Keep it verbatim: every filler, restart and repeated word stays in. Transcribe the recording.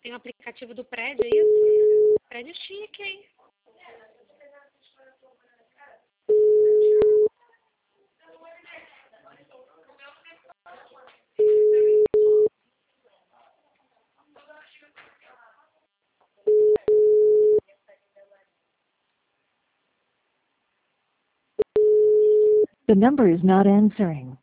tem o aplicativo do prédio, é isso? Prédio chique, hein? The number is not answering.